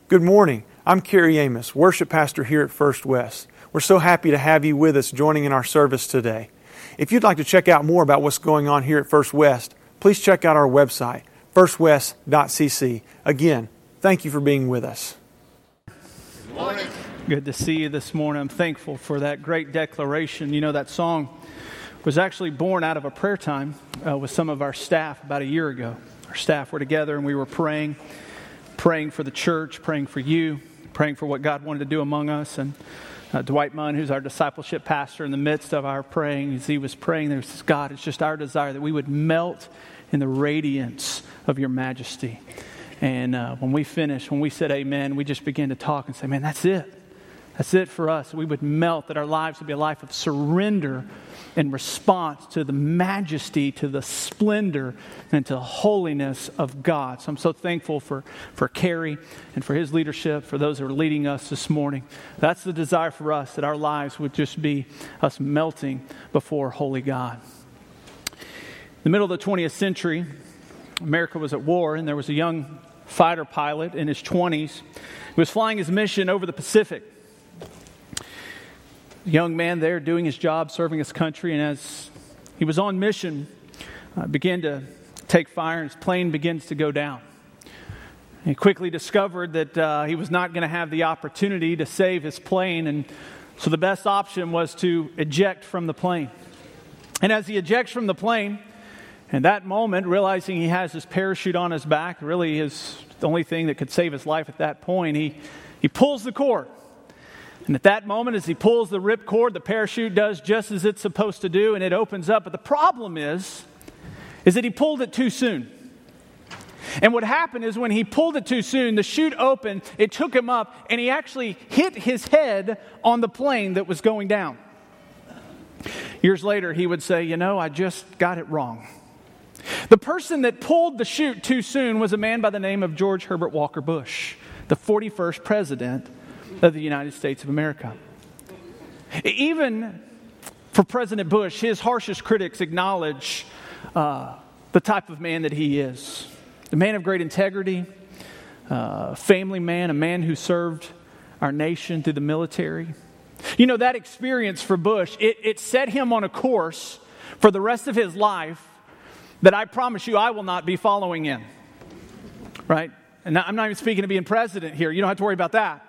Good morning. I'm Kerry Amos, worship pastor here at First West. We're so happy to have you with us joining in our service today. If you'd like to check out more about what's going on here at First West, please check out our website, firstwest.cc. Again, thank you for being with us. Good morning. Good to see you this morning. I'm thankful for that great declaration. You know, that song was actually born out of a prayer time with some of our staff about a year ago. Our staff were together and we were praying for the church, praying for you, praying for what God wanted to do among us. And Dwight Munn, who's our discipleship pastor, in the midst of our praying, as he was praying, there was, God, it's just our desire that we would melt in the radiance of your majesty. And when we finished, when we said amen, we just began to talk and say, man, that's it. That's it for us. We would melt, that our lives would be a life of surrender in response to the majesty, to the splendor, and to the holiness of God. So I'm so thankful for Kerry and for his leadership, for those who are leading us this morning. That's the desire for us, that our lives would just be us melting before holy God. In the middle of the 20th century, America was at war, and there was a young fighter pilot in his 20s who was flying his mission over the Pacific. Young man there doing his job, serving his country, and as he was on mission, began to take fire, and his plane begins to go down. He quickly discovered that he was not going to have the opportunity to save his plane, and so the best option was to eject from the plane. And as he ejects from the plane, in that moment, realizing he has his parachute on his back, really is the only thing that could save his life at that point, he pulls the cord. And at that moment, as he pulls the rip cord, the parachute does just as it's supposed to do, and it opens up. But the problem is that he pulled it too soon. And what happened is when he pulled it too soon, the chute opened, it took him up, and he actually hit his head on the plane that was going down. Years later, he would say, I just got it wrong. The person that pulled the chute too soon was a man by the name of George Herbert Walker Bush, the 41st president of the United States of America. Even for President Bush, his harshest critics acknowledge the type of man that he is. A man of great integrity, family man, a man who served our nation through the military. That experience for Bush, it set him on a course for the rest of his life that I promise you I will not be following in. Right? And I'm not even speaking of being president here. You don't have to worry about that.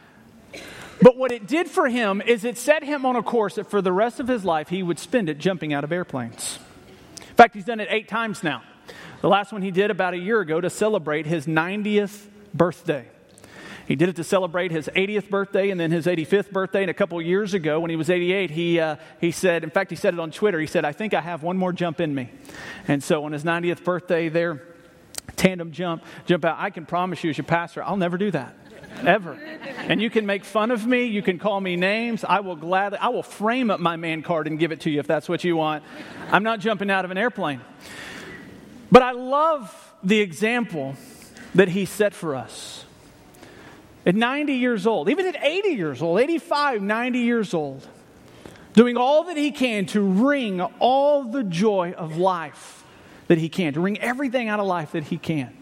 But what it did for him is it set him on a course that for the rest of his life, he would spend it jumping out of airplanes. In fact, he's done it 8 times now. The last one he did about a year ago to celebrate his 90th birthday. He did it to celebrate his 80th birthday and then his 85th birthday. And a couple of years ago when he was 88, he said, in fact, he said it on Twitter. He said, I think I have one more jump in me. And so on his 90th birthday there, tandem jump out. I can promise you as your pastor, I'll never do that. Ever. And you can make fun of me. You can call me names. I will frame up my man card and give it to you if that's what you want. I'm not jumping out of an airplane. But I love the example that he set for us. At 90 years old, even at 80 years old, 85, 90 years old, doing all that he can to wring all the joy of life that he can, to wring everything out of life that he can.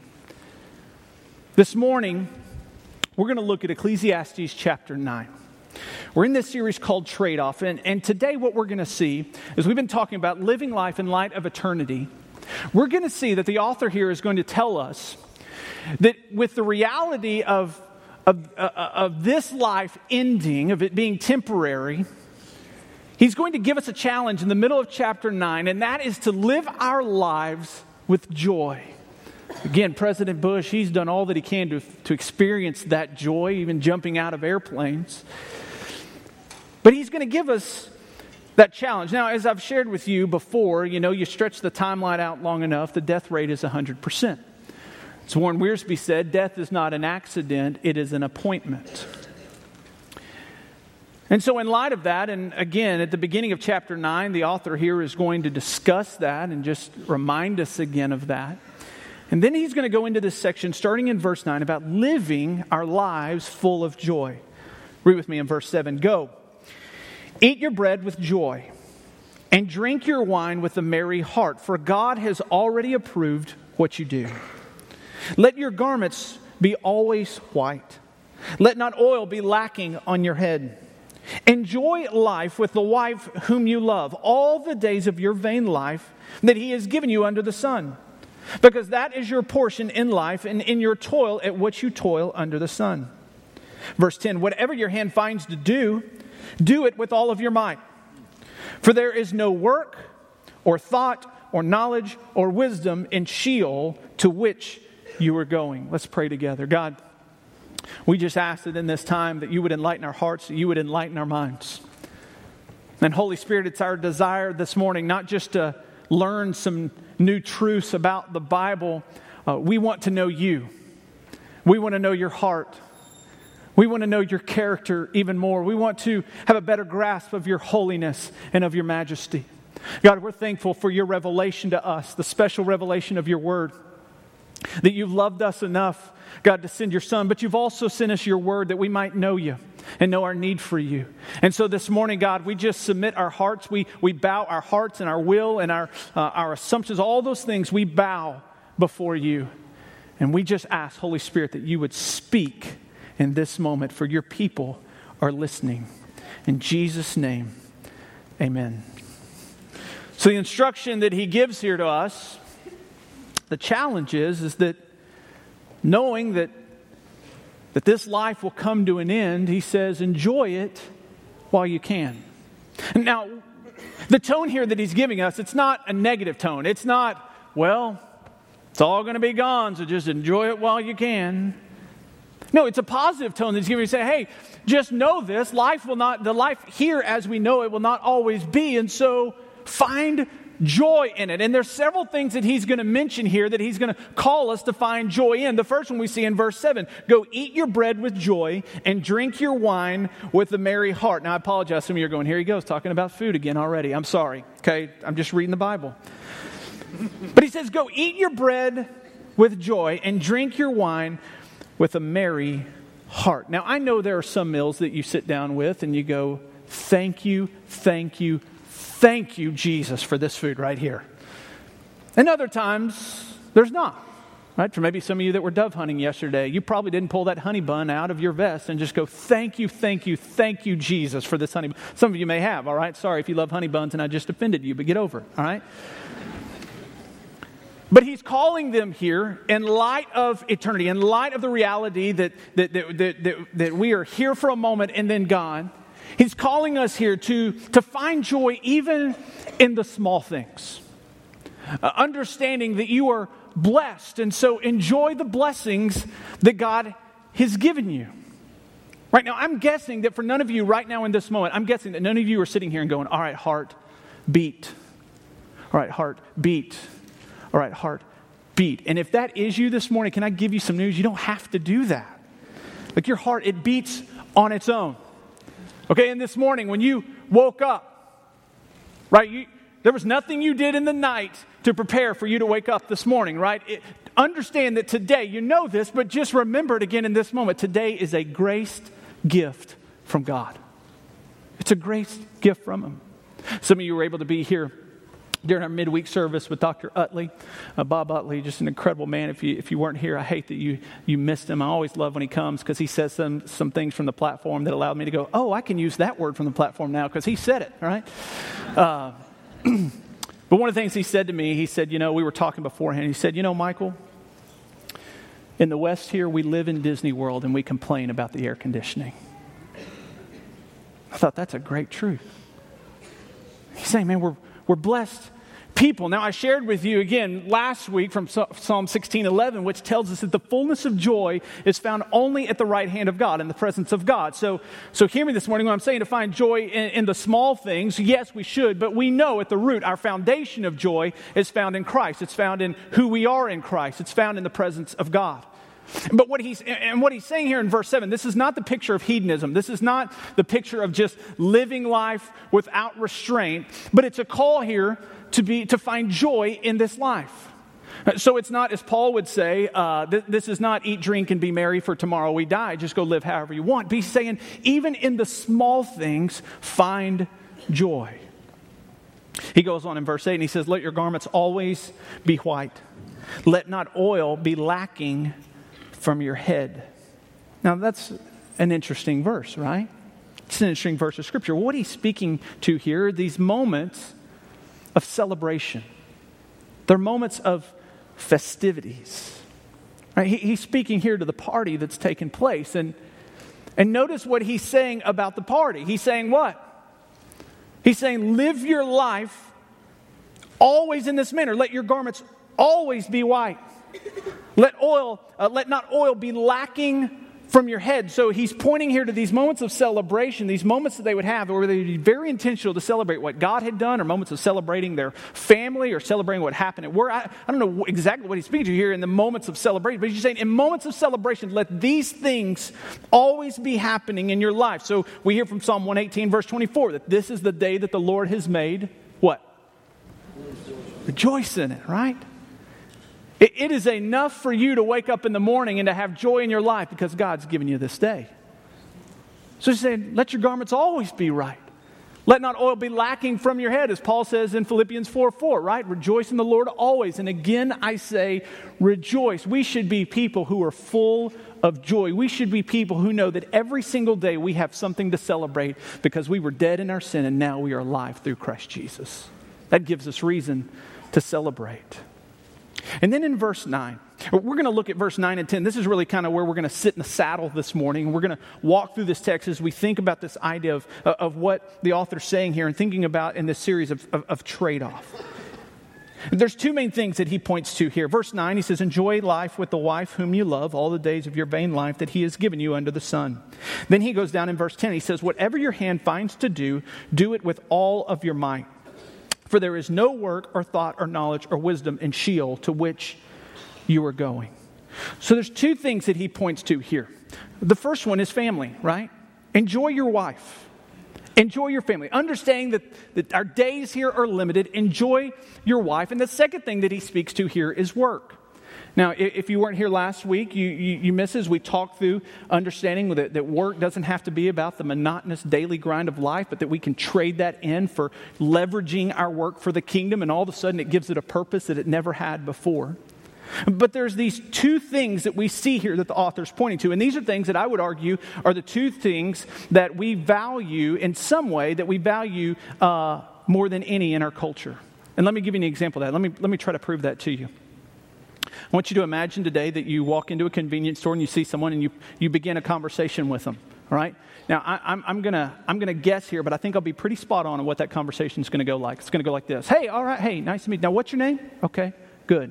This morning, we're going to look at Ecclesiastes chapter 9. We're in this series called Trade-Off. And today what we're going to see is we've been talking about living life in light of eternity. We're going to see that the author here is going to tell us that with the reality of this life ending, of it being temporary, he's going to give us a challenge in the middle of chapter 9, and that is to live our lives with joy. Again, President Bush, he's done all that he can to experience that joy, even jumping out of airplanes. But he's going to give us that challenge. Now, as I've shared with you before, you stretch the timeline out long enough, the death rate is 100%. As Warren Wiersbe said, death is not an accident, it is an appointment. And so in light of that, and again, at the beginning of chapter 9, the author here is going to discuss that and just remind us again of that. And then he's going to go into this section, starting in verse 9, about living our lives full of joy. Read with me in verse 7. Go, eat your bread with joy, and drink your wine with a merry heart, for God has already approved what you do. Let your garments be always white, Let not oil be lacking on your head. Enjoy life with the wife whom you love, all the days of your vain life that He has given you under the sun. Because that is your portion in life and in your toil at which you toil under the sun. Verse 10, whatever your hand finds to do, do it with all of your might. For there is no work or thought or knowledge or wisdom in Sheol to which you are going. Let's pray together. God, we just ask that in this time that you would enlighten our hearts, that you would enlighten our minds. And Holy Spirit, it's our desire this morning not just to learn some new truths about the Bible. We want to know you. We want to know your heart. We want to know your character even more. We want to have a better grasp of your holiness and of your majesty. God, we're thankful for your revelation to us, the special revelation of your word. That you've loved us enough, God, to send your Son, but you've also sent us your word that we might know you and know our need for you. And so this morning, God, we just submit our hearts. We bow our hearts and our will and our assumptions, all those things we bow before you. And we just ask, Holy Spirit, that you would speak in this moment, for your people are listening. In Jesus' name, amen. So the instruction that he gives here to us, the challenge is that knowing that this life will come to an end, he says, enjoy it while you can. Now, the tone here that he's giving us, it's not a negative tone. It's not, well, it's all going to be gone, so just enjoy it while you can. No, it's a positive tone that he's giving you. Say, hey, just know this, the life here as we know it will not always be, and so find joy in it. And there's several things that he's going to mention here that he's going to call us to find joy in. The first one we see in verse 7. Go eat your bread with joy and drink your wine with a merry heart. Now I apologize. Some of you are going, here he goes, talking about food again already. I'm sorry. Okay, I'm just reading the Bible. But he says, go eat your bread with joy and drink your wine with a merry heart. Now I know there are some meals that you sit down with and you go, thank you, thank you, thank you, Jesus, for this food right here. And other times, there's not. Right? For maybe some of you that were dove hunting yesterday, you probably didn't pull that honey bun out of your vest and just go, thank you, thank you, thank you, Jesus, for this honey bun. Some of you may have, all right? Sorry if you love honey buns and I just offended you, but get over it, all right? But he's calling them here in light of eternity, in light of the reality that we are here for a moment and then gone. He's calling us here to find joy even in the small things. Understanding that you are blessed, and so enjoy the blessings that God has given you. Right now, I'm guessing that for none of you right now in this moment, I'm guessing that none of you are sitting here and going, all right, heart, beat. All right, heart, beat. All right, heart, beat. And if that is you this morning, can I give you some news? You don't have to do that. Like your heart, it beats on its own. Okay, and this morning when you woke up, right, there was nothing you did in the night to prepare for you to wake up this morning, right? Understand that today, you know this, but just remember it again in this moment. Today is a grace gift from God. It's a grace gift from Him. Some of you were able to be here during our midweek service with Dr. Utley, Bob Utley, just an incredible man. If you weren't here, I hate that you missed him. I always love when he comes because he says some things from the platform that allowed me to go, oh, I can use that word from the platform now because he said it, all right? But one of the things he said to me, he said, we were talking beforehand. He said, Michael, in the West here, we live in Disney World and we complain about the air conditioning. I thought that's a great truth. He's saying, man, we're blessed people. Now, I shared with you again last week from Psalm 16:11, which tells us that the fullness of joy is found only at the right hand of God, in the presence of God. So hear me this morning when I'm saying to find joy in the small things. Yes, we should, but we know at the root, our foundation of joy is found in Christ. It's found in who we are in Christ. It's found in the presence of God. But what he's saying here in verse 7, this is not the picture of hedonism. This is not the picture of just living life without restraint, but it's a call here to find joy in this life. So it's not, as Paul would say, this is not eat, drink, and be merry, for tomorrow we die. Just go live however you want. But he's saying, even in the small things, find joy. He goes on in verse 8 and he says, let your garments always be white. Let not oil be lacking from your head. Now, that's an interesting verse, right? It's an interesting verse of Scripture. What he's speaking to here are these moments of celebration. They're moments of festivities. Right? He's speaking here to the party that's taken place. And notice what he's saying about the party. He's saying what? He's saying, live your life always in this manner. Let your garments always be white. Let not oil be lacking from your head. So he's pointing here to these moments of celebration, these moments that they would have where they would be very intentional to celebrate what God had done, or moments of celebrating their family, or celebrating what happened at work. I don't know exactly what he's speaking to here in the moments of celebration, but he's saying in moments of celebration, let these things always be happening in your life. So we hear from Psalm 118, verse 24, that this is the day that the Lord has made. What? Rejoice in it, right? It is enough for you to wake up in the morning and to have joy in your life because God's given you this day. So he's saying, let your garments always be right. Let not oil be lacking from your head, as Paul says in Philippians 4:4, right? Rejoice in the Lord always. And again, I say, rejoice. We should be people who are full of joy. We should be people who know that every single day we have something to celebrate because we were dead in our sin and now we are alive through Christ Jesus. That gives us reason to celebrate. And then in verse 9, we're going to look at verse 9 and 10. This is really kind of where we're going to sit in the saddle this morning. We're going to walk through this text as we think about this idea of what the author's saying here and thinking about in this series of trade-off. There's two main things that he points to here. Verse 9, he says, enjoy life with the wife whom you love all the days of your vain life that he has given you under the sun. Then he goes down in verse 10. He says, whatever your hand finds to do, do it with all of your might. For there is no work or thought or knowledge or wisdom in Sheol to which you are going. So there's two things that he points to here. The first one is family, right? Enjoy your wife. Enjoy your family. Understanding that our days here are limited. Enjoy your wife. And the second thing that he speaks to here is work. Now, if you weren't here last week, you missed as we talked through understanding that work doesn't have to be about the monotonous daily grind of life, but that we can trade that in for leveraging our work for the kingdom, and all of a sudden it gives it a purpose that it never had before. But there's these two things that we see here that the author's pointing to, and these are things that I would argue are the two things that we value in some way, that we value more than any in our culture. And let me give you an example of that. Let me try to prove that to you. I want you to imagine today that you walk into a convenience store and you see someone and you begin a conversation with them. All right? Now, I'm gonna guess here, but I think I'll be pretty spot on what that conversation is going to go like. It's going to go like this. Hey, all right. Hey, nice to meet you. Now, what's your name? Okay, good.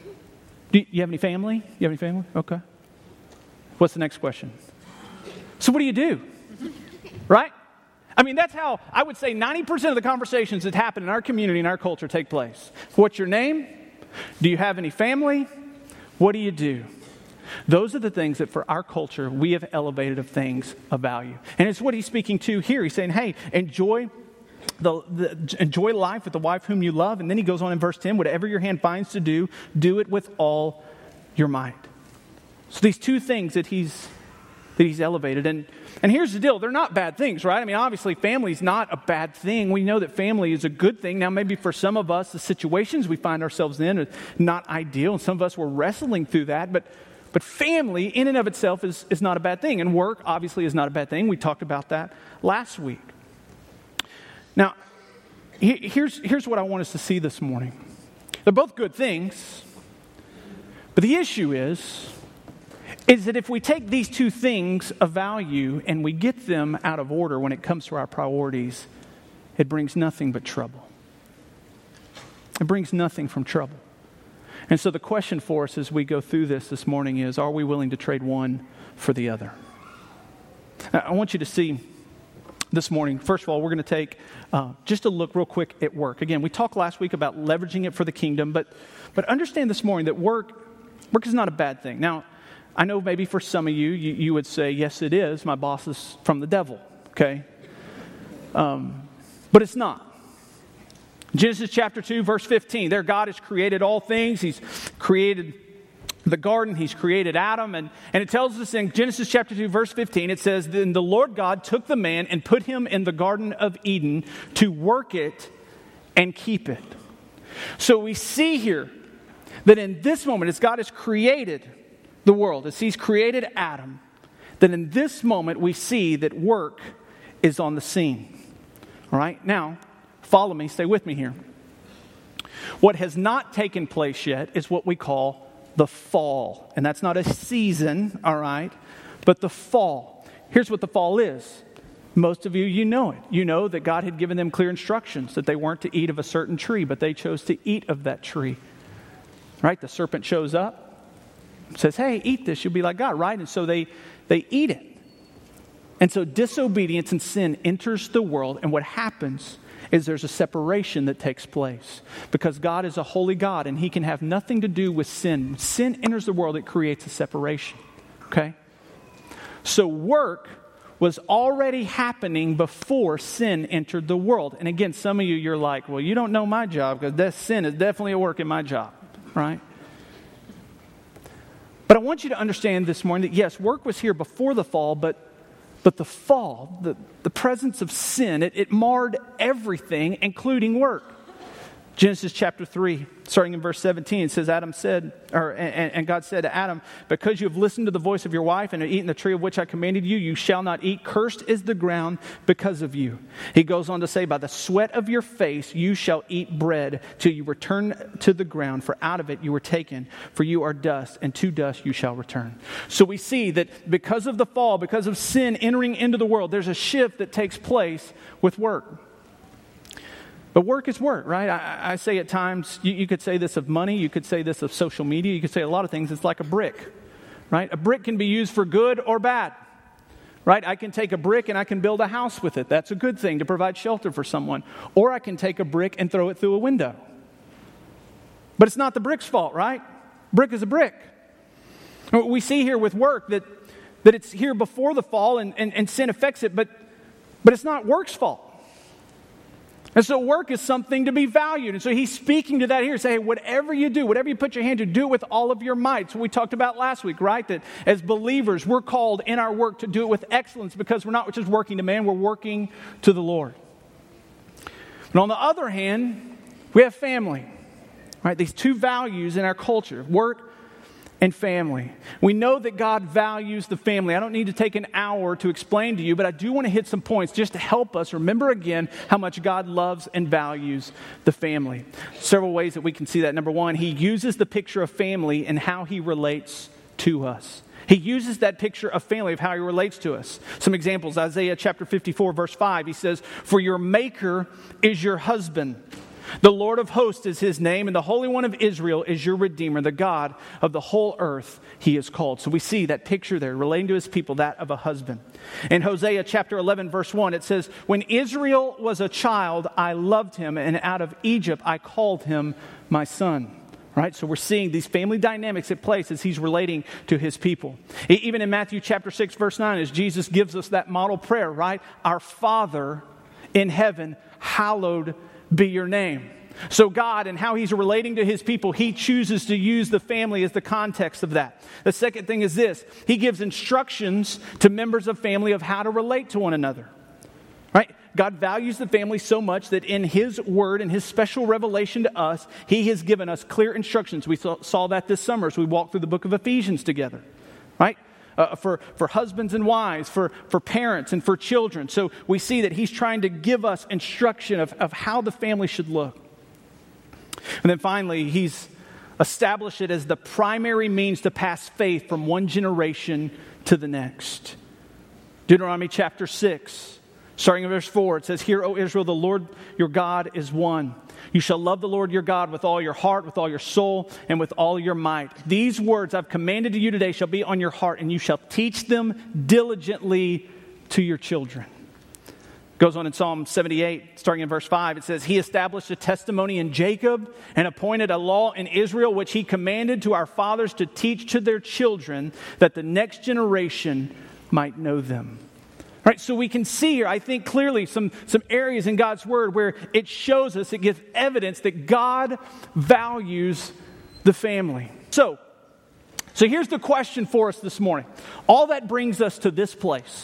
Do you have any family? You have any family? Okay. What's the next question? So what do you do? Right? I mean, that's how I would say 90% of the conversations that happen in our community and our culture take place. What's your name? Do you have any family? What do you do? Those are the things that for our culture we have elevated of things of value. And it's what he's speaking to here. He's saying, hey, enjoy life with the wife whom you love. And then he goes on in verse 10, whatever your hand finds to do, do it with all your might. So these two things that he's elevated. And here's the deal. They're not bad things, right? I mean, obviously, family's not a bad thing. We know that family is a good thing. Now, maybe for some of us, the situations we find ourselves in are not ideal. And some of us, we're wrestling through that. But family, in and of itself, is not a bad thing. And work, obviously, is not a bad thing. We talked about that last week. Now, here's what I want us to see this morning. They're both good things. But the issue is that if we take these two things of value and we get them out of order when it comes to our priorities, it brings nothing but trouble. It brings nothing from trouble. And so the question for us as we go through this morning is, are we willing to trade one for the other? I want you to see this morning, first of all, we're going to take just a look real quick at work. Again, we talked last week about leveraging it for the kingdom, but understand this morning that work is not a bad thing. Now, I know maybe for some of you would say, yes, it is. My boss is from the devil, okay? But it's not. Genesis chapter 2, verse 15. There God has created all things. He's created the garden. He's created Adam. And it tells us in Genesis chapter 2, verse 15, it says, then the Lord God took the man and put him in the Garden of Eden to work it and keep it. So we see here that in this moment, as God has created the world, as he's created Adam, then in this moment we see that work is on the scene. All right? Now, follow me, stay with me here. What has not taken place yet is what we call the fall. And that's not a season, all right, but the fall. Here's what the fall is. Most of you, you know it. You know that God had given them clear instructions that they weren't to eat of a certain tree, but they chose to eat of that tree. Right? The serpent shows up, says, hey, eat this, you'll be like God, right? And so they eat it. And so disobedience and sin enters the world, and what happens is there's a separation that takes place. Because God is a holy God, and He can have nothing to do with sin. When sin enters the world, it creates a separation. Okay? So work was already happening before sin entered the world. And again, some of you, you're like, well, you don't know my job, because that sin is definitely a work in my job. Right? But I want you to understand this morning that yes, work was here before the fall, but the fall, the presence of sin, it marred everything, including work. Genesis chapter 3, starting in verse 17, it says, Adam said, and God said to Adam, because you have listened to the voice of your wife and have eaten the tree of which I commanded you, you shall not eat. Cursed is the ground because of you. He goes on to say, by the sweat of your face you shall eat bread till you return to the ground, for out of it you were taken, for you are dust, and to dust you shall return. So we see that because of the fall, because of sin entering into the world, there's a shift that takes place with work. But work is work, right? I say at times, you could say this of money, you could say this of social media, you could say a lot of things. It's like a brick, right? A brick can be used for good or bad, right? I can take a brick and I can build a house with it. That's a good thing to provide shelter for someone. Or I can take a brick and throw it through a window. But it's not the brick's fault, right? Brick is a brick. We see here with work that it's here before the fall and sin affects it, but it's not work's fault. And so work is something to be valued. And so he's speaking to that here. Say, hey, whatever you do, whatever you put your hand to, do it with all of your might. So we talked about last week, right? That as believers, we're called in our work to do it with excellence because we're not just working to man, we're working to the Lord. But on the other hand, we have family, right? These two values in our culture, work and family. We know that God values the family. I don't need to take an hour to explain to you, but I do want to hit some points just to help us remember again how much God loves and values the family. Several ways that we can see that. Number one, He uses the picture of family and how He relates to us. He uses that picture of family, of how He relates to us. Some examples, Isaiah chapter 54, verse 5, He says, for your Maker is your husband. The Lord of hosts is His name, and the Holy One of Israel is your Redeemer, the God of the whole earth He is called. So we see that picture there relating to His people, that of a husband. In Hosea chapter 11, verse 1, it says, when Israel was a child, I loved him, and out of Egypt I called him my son. Right? So we're seeing these family dynamics at place as He's relating to His people. Even in Matthew chapter 6, verse 9, as Jesus gives us that model prayer, right? Our Father in heaven, hallowed be your name. So God and how He's relating to His people, He chooses to use the family as the context of that. The second thing is this. He gives instructions to members of family of how to relate to one another. Right? God values the family so much that in His word and His special revelation to us, He has given us clear instructions. We saw that this summer as we walked through the book of Ephesians together. Right? For husbands and wives, for parents and for children. So we see that He's trying to give us instruction of how the family should look. And then finally, He's established it as the primary means to pass faith from one generation to the next. Deuteronomy chapter 6, starting in verse 4, it says, hear, O Israel, the Lord your God is one. You shall love the Lord your God with all your heart, with all your soul, and with all your might. These words I've commanded to you today shall be on your heart, and you shall teach them diligently to your children. Goes on in Psalm 78, starting in verse 5, it says, He established a testimony in Jacob and appointed a law in Israel, which He commanded to our fathers to teach to their children, that the next generation might know them. Right, so we can see here, I think clearly, some areas in God's Word where it shows us, it gives evidence that God values the family. So here's the question for us this morning. All that brings us to this place.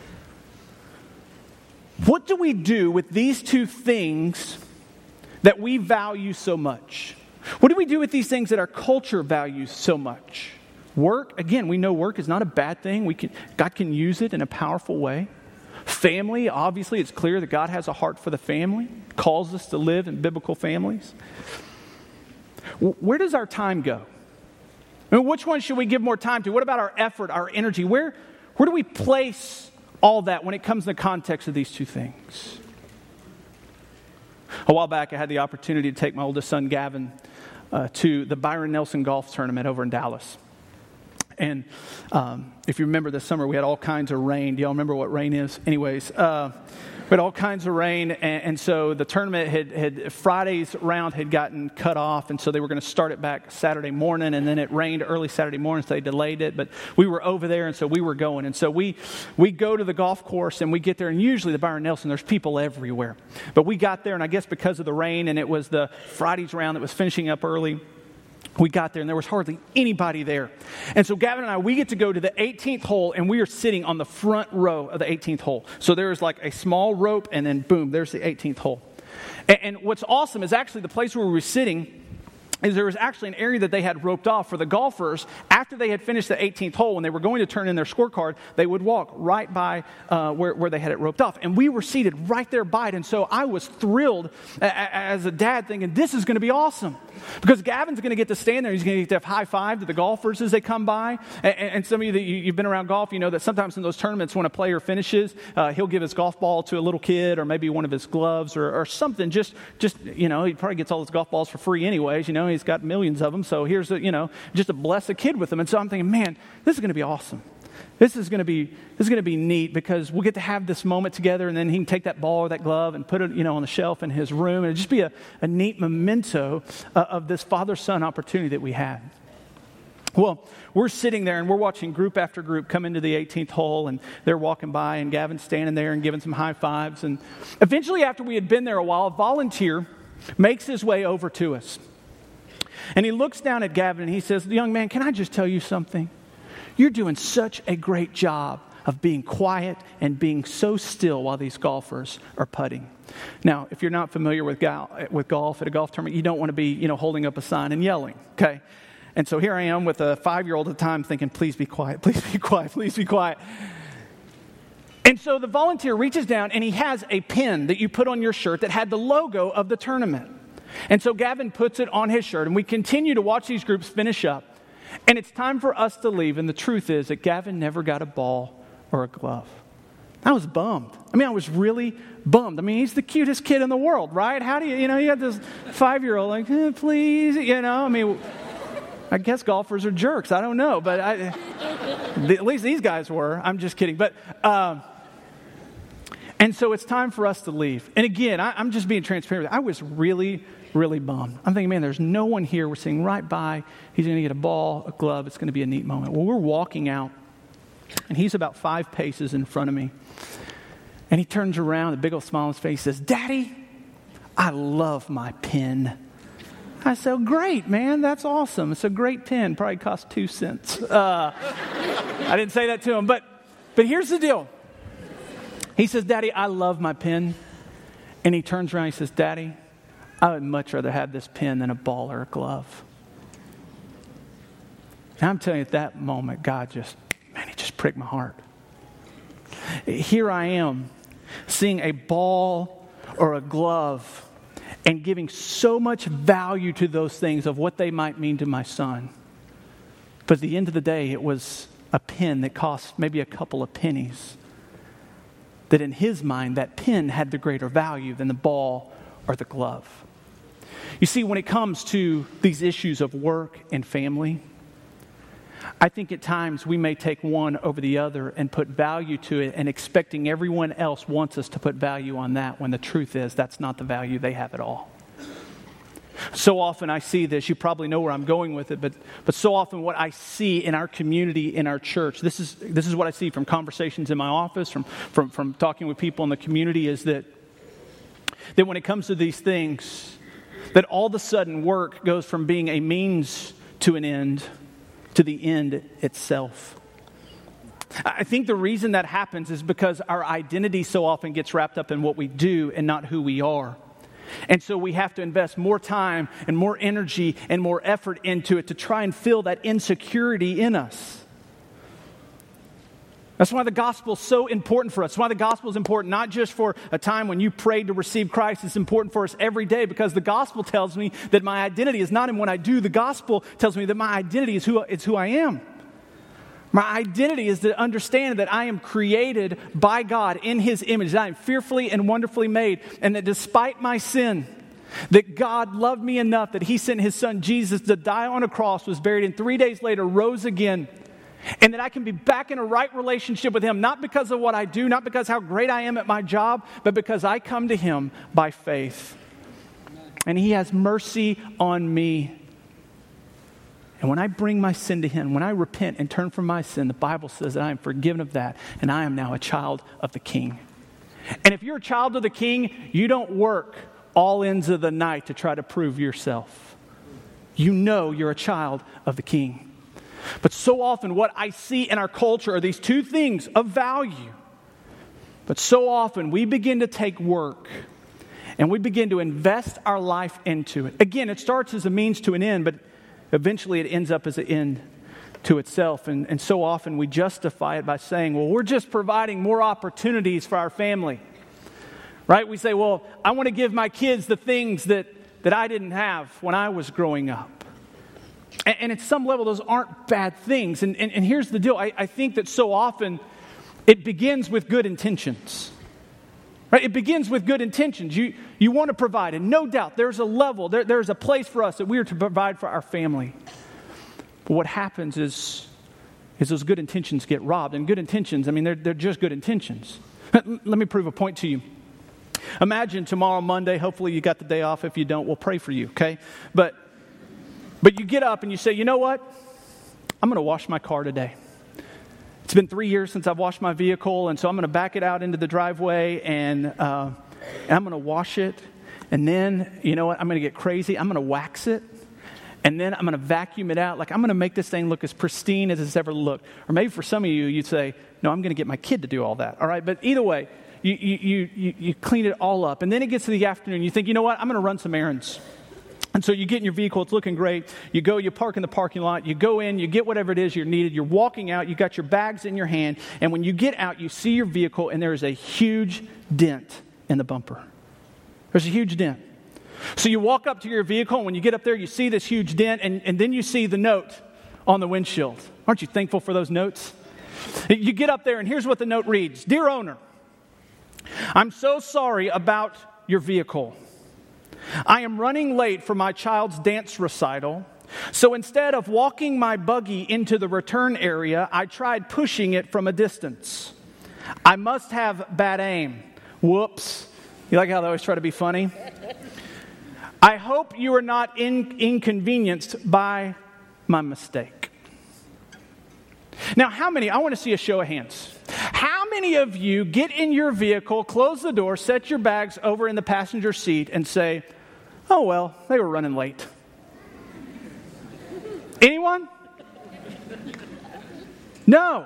What do we do with these two things that we value so much? What do we do with these things that our culture values so much? Work, again, we know work is not a bad thing. God can use it in a powerful way. Family, obviously, it's clear that God has a heart for the family, calls us to live in biblical families. Where does our time go? I mean, which one should we give more time to? What about our effort, our energy? Where do we place all that when it comes in the context of these two things? A while back, I had the opportunity to take my oldest son, Gavin, to the Byron Nelson Golf Tournament over in Dallas. And if you remember this summer, we had all kinds of rain. Do y'all remember what rain is? Anyways, we had all kinds of rain. And so the tournament had Friday's round had gotten cut off. And so they were going to start it back Saturday morning. And then it rained early Saturday morning, so they delayed it. But we were over there, and so we were going. And so we go to the golf course, and we get there. And usually the Byron Nelson, there's people everywhere. But we got there, and I guess because of the rain, and it was the Friday's round that was finishing up early, we got there and there was hardly anybody there. And so Gavin and I, we get to go to the 18th hole, and we are sitting on the front row of the 18th hole. So there's like a small rope, and then boom, there's the 18th hole. And what's awesome is actually the place where we were sitting is there was actually an area that they had roped off for the golfers. After they had finished the 18th hole, when they were going to turn in their scorecard, they would walk right by where they had it roped off. And we were seated right there by it. And so I was thrilled as a dad, thinking, this is going to be awesome. Because Gavin's going to get to stand there. He's going to get to high five to the golfers as they come by. And some of you that you've been around golf, you know that sometimes in those tournaments when a player finishes, he'll give his golf ball to a little kid, or maybe one of his gloves or something. Just you know, he probably gets all his golf balls for free anyways. You know, he's got millions of them. So here's just to bless a kid with them. And so I'm thinking, man, this is going to be awesome. This is going to be neat, because we'll get to have this moment together, and then he can take that ball or that glove and put it, on the shelf in his room, and it'll just be a neat memento of this father-son opportunity that we had. Well, we're sitting there and we're watching group after group come into the 18th hole, and they're walking by, and Gavin's standing there and giving some high fives. And eventually, after we had been there a while, a volunteer makes his way over to us. And he looks down at Gavin and he says, "Young man, can I just tell you something? You're doing such a great job of being quiet and being so still while these golfers are putting." Now, if you're not familiar with golf at a golf tournament, you don't want to be, holding up a sign and yelling, okay? And so here I am with a 5-year-old at the time thinking, please be quiet, please be quiet, please be quiet. And so the volunteer reaches down and he has a pin that you put on your shirt that had the logo of the tournament. And so Gavin puts it on his shirt, and we continue to watch these groups finish up. And it's time for us to leave, and the truth is that Gavin never got a ball or a glove. I was bummed. I was really bummed. He's the cutest kid in the world, right? How do you got this 5-year-old like, please, I guess golfers are jerks. I don't know, but at least these guys were. I'm just kidding. But, and so it's time for us to leave. And again, I'm just being transparent. I was really, really bummed. I'm thinking, man, there's no one here. We're sitting right by. He's going to get a ball, a glove. It's going to be a neat moment. Well, we're walking out, and he's about 5 paces in front of me. And he turns around, a big old smile on his face, says, "Daddy, I love my pen." I said, "Great, man. That's awesome. It's a great pen. Probably cost 2 cents. I didn't say that to him. But here's the deal. He says, "Daddy, I love my pen." And he turns around and he says, "Daddy, I would much rather have this pen than a ball or a glove." And I'm telling you, at that moment, God he just pricked my heart. Here I am, seeing a ball or a glove and giving so much value to those things of what they might mean to my son. But at the end of the day, it was a pen that cost maybe a couple of pennies. That in his mind, that pen had the greater value than the ball or the glove. You see, when it comes to these issues of work and family, I think at times we may take one over the other and put value to it, and expecting everyone else wants us to put value on that, when the truth is that's not the value they have at all. So often I see this, you probably know where I'm going with it, but so often what I see in our community, in our church, this is what I see from conversations in my office, from talking with people in the community, is that when it comes to these things, that all of a sudden work goes from being a means to an end to the end itself. I think the reason that happens is because our identity so often gets wrapped up in what we do and not who we are. And so we have to invest more time and more energy and more effort into it to try and fill that insecurity in us. That's why the gospel is so important for us. That's why the gospel is important not just for a time when you prayed to receive Christ. It's important for us every day because the gospel tells me that my identity is not in what I do. The gospel tells me that my identity is who I am. My identity is to understand that I am created by God in His image, that I am fearfully and wonderfully made, and that despite my sin, that God loved me enough that He sent His Son Jesus to die on a cross, was buried, and 3 days later rose again. And that I can be back in a right relationship with Him, not because of what I do, not because how great I am at my job, but because I come to Him by faith. And He has mercy on me. And when I bring my sin to Him, when I repent and turn from my sin, the Bible says that I am forgiven of that, and I am now a child of the King. And if you're a child of the King, you don't work all ends of the night to try to prove yourself. You know you're a child of the King. But so often what I see in our culture are these two things of value. But so often we begin to take work and we begin to invest our life into it. Again, it starts as a means to an end, but eventually it ends up as an end to itself. And so often we justify it by saying, well, we're just providing more opportunities for our family. Right? We say, well, I want to give my kids the things that I didn't have when I was growing up. And at some level, those aren't bad things. And here's the deal. I think that so often it begins with good intentions. Right? It begins with good intentions. You want to provide. And no doubt, there's a level, there's a place for us that we are to provide for our family. But what happens is those good intentions get robbed. And good intentions, I mean, they're just good intentions. Let me prove a point to you. Imagine tomorrow, Monday, hopefully you got the day off. If you don't, we'll pray for you, okay? But you get up and you say, you know what? I'm going to wash my car today. It's been 3 years since I've washed my vehicle, and so I'm going to back it out into the driveway, and I'm going to wash it. And then, you know what? I'm going to get crazy. I'm going to wax it. And then I'm going to vacuum it out. Like, I'm going to make this thing look as pristine as it's ever looked. Or maybe for some of you, you'd say, no, I'm going to get my kid to do all that. All right? But either way, you clean it all up. And then it gets to the afternoon. You think, you know what? I'm going to run some errands. And so you get in your vehicle, it's looking great. You go, you park in the parking lot, you go in, you get whatever it is you're needed. You're walking out, you got your bags in your hand, and when you get out, you see your vehicle, and there is a huge dent in the bumper. There's a huge dent. So you walk up to your vehicle, and when you get up there, you see this huge dent, and then you see the note on the windshield. Aren't you thankful for those notes? You get up there, and here's what the note reads. Dear owner, I'm so sorry about your vehicle. I am running late for my child's dance recital, so instead of walking my buggy into the return area, I tried pushing it from a distance. I must have bad aim. Whoops. You like how they always try to be funny? I hope you are not inconvenienced by my mistake. Now, I want to see a show of hands. How many of you get in your vehicle, close the door, set your bags over in the passenger seat, and say, oh, well, they were running late? Anyone? No.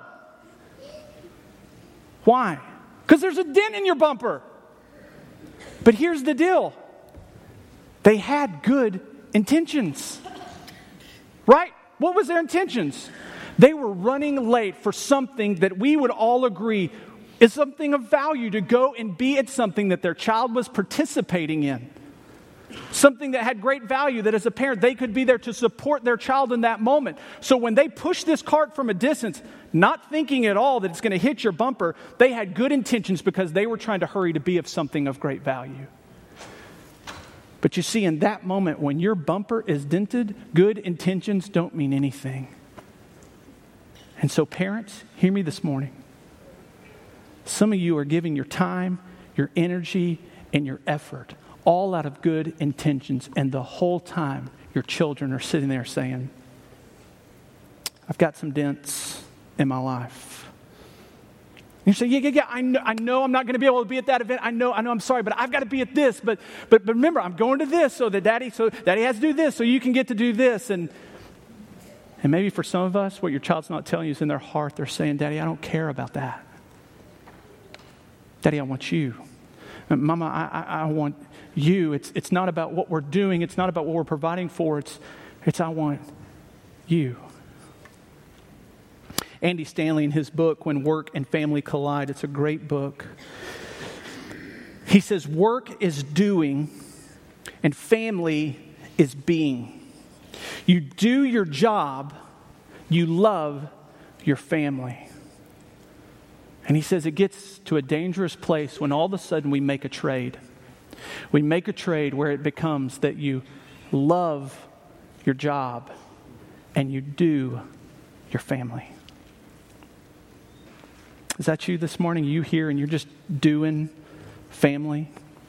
Why? Because there's a dent in your bumper. But here's the deal. They had good intentions. Right? What was their intentions? They were running late for something that we would all agree is something of value, to go and be at something that their child was participating in. Something that had great value, that as a parent they could be there to support their child in that moment. So when they pushed this cart from a distance, not thinking at all that it's going to hit your bumper, they had good intentions because they were trying to hurry to be of something of great value. But you see, in that moment when your bumper is dented, good intentions don't mean anything. And so parents, hear me this morning. Some of you are giving your time, your energy, and your effort all out of good intentions, and the whole time your children are sitting there saying, I've got some dents in my life. And you say, yeah, I know I'm not going to be able to be at that event. I know, I'm sorry, but I've got to be at this. But remember, I'm going to this so daddy has to do this so you can get to do this. And maybe for some of us, what your child's not telling you is in their heart. They're saying, Daddy, I don't care about that. Daddy, I want you. Mama, I want you. It's not about what we're doing. It's not about what we're providing for. It's I want you. Andy Stanley, in his book, When Work and Family Collide, it's a great book. He says, work is doing and family is being. You do your job, you love your family. And he says it gets to a dangerous place when all of a sudden we make a trade. We make a trade where it becomes that you love your job and you do your family. Is that you this morning? You here and you're just doing family?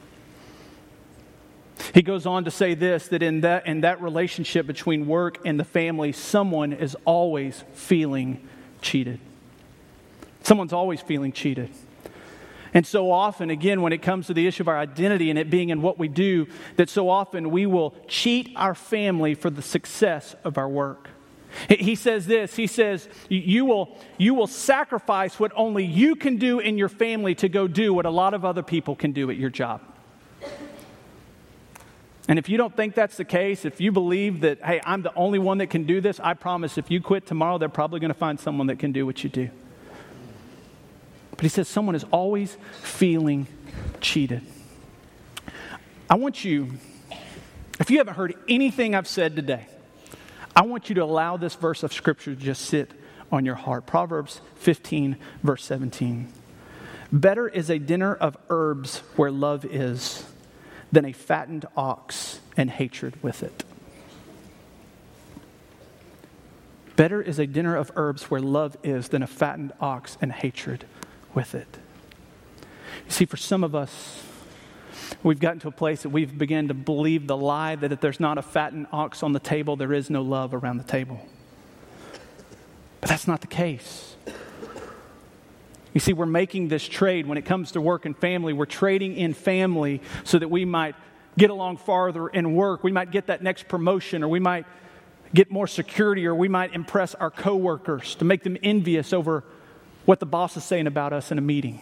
He goes on to say this, that in that relationship between work and the family, someone is always feeling cheated. Someone's always feeling cheated. And so often, again, when it comes to the issue of our identity and it being in what we do, that so often we will cheat our family for the success of our work. He says this, he says, you will sacrifice what only you can do in your family to go do what a lot of other people can do at your job. And if you don't think that's the case, if you believe that, hey, I'm the only one that can do this, I promise if you quit tomorrow, they're probably going to find someone that can do what you do. But he says someone is always feeling cheated. I want you, if you haven't heard anything I've said today, I want you to allow this verse of Scripture to just sit on your heart. Proverbs 15, verse 17. Better is a dinner of herbs where love is than a fattened ox and hatred with it. Better is a dinner of herbs where love is than a fattened ox and hatred with it. You see, for some of us, we've gotten to a place that we've begun to believe the lie that if there's not a fattened ox on the table, there is no love around the table. But that's not the case. You see, we're making this trade when it comes to work and family. We're trading in family so that we might get along farther in work. We might get that next promotion, or we might get more security, or we might impress our coworkers to make them envious over what the boss is saying about us in a meeting.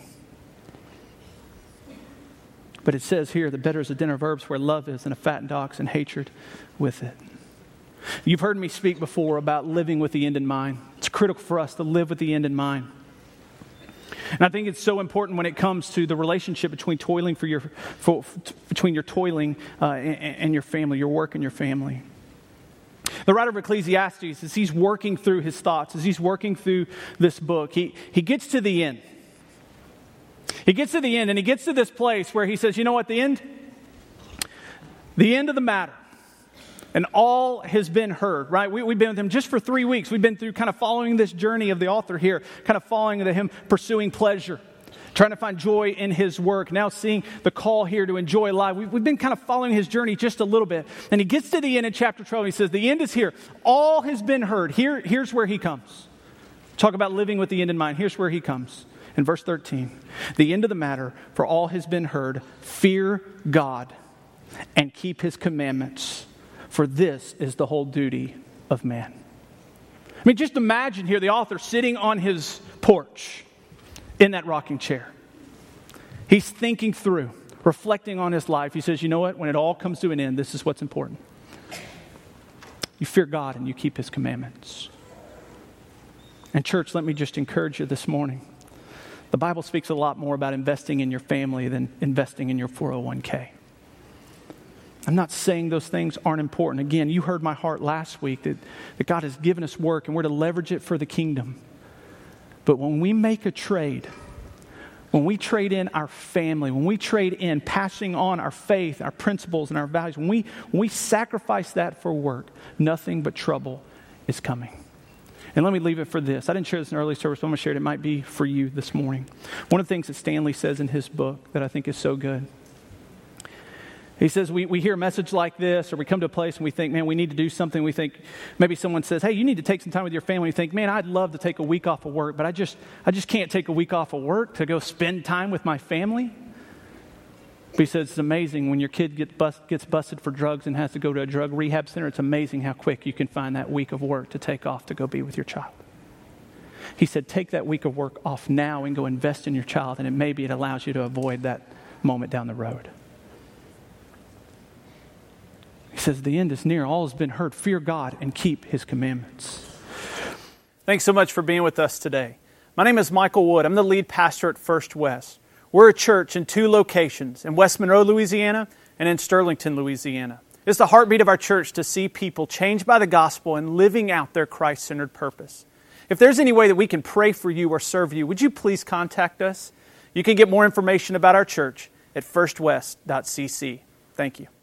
But it says here that better is a dinner of herbs where love is than a fattened ox and hatred with it. You've heard me speak before about living with the end in mind. It's critical for us to live with the end in mind. And I think it's so important when it comes to the relationship between toiling between your toiling and your family, your work and your family. The writer of Ecclesiastes, as he's working through his thoughts, as he's working through this book, he gets to the end. He gets to the end and he gets to this place where he says, you know what, the end of the matter. And all has been heard, right? We've been with him just for 3 weeks. We've been through kind of following this journey of the author here, kind of following him pursuing pleasure, trying to find joy in his work, now seeing the call here to enjoy life. We've been kind of following his journey just a little bit. And he gets to the end in chapter 12. And he says, the end is here. All has been heard. Here's where he comes. Talk about living with the end in mind. Here's where he comes. In verse 13, the end of the matter, for all has been heard. Fear God and keep his commandments, for this is the whole duty of man. I mean, just imagine here the author sitting on his porch in that rocking chair. He's thinking through, reflecting on his life. He says, you know what? When it all comes to an end, this is what's important. You fear God and you keep his commandments. And church, let me just encourage you this morning. The Bible speaks a lot more about investing in your family than investing in your 401k. I'm not saying those things aren't important. Again, you heard my heart last week that God has given us work and we're to leverage it for the kingdom. But when we make a trade, when we trade in our family, when we trade in passing on our faith, our principles, and our values, when we sacrifice that for work, nothing but trouble is coming. And let me leave it for this. I didn't share this in early service, but I'm going to share it. It might be for you this morning. One of the things that Stanley says in his book that I think is so good. He says we hear a message like this, or we come to a place and we think, man, we need to do something. We think, maybe someone says, hey, you need to take some time with your family. You think, man, I'd love to take a week off of work, but I just can't take a week off of work to go spend time with my family. But he says it's amazing when your kid gets busted for drugs and has to go to a drug rehab center. It's amazing how quick you can find that week of work to take off to go be with your child. He said, take that week of work off now and go invest in your child, and maybe it allows you to avoid that moment down the road. He says, the end is near. All has been heard. Fear God and keep His commandments. Thanks so much for being with us today. My name is Michael Wood. I'm the lead pastor at First West. We're a church in 2 locations, in West Monroe, Louisiana, and in Sterlington, Louisiana. It's the heartbeat of our church to see people changed by the gospel and living out their Christ-centered purpose. If there's any way that we can pray for you or serve you, would you please contact us? You can get more information about our church at firstwest.cc. Thank you.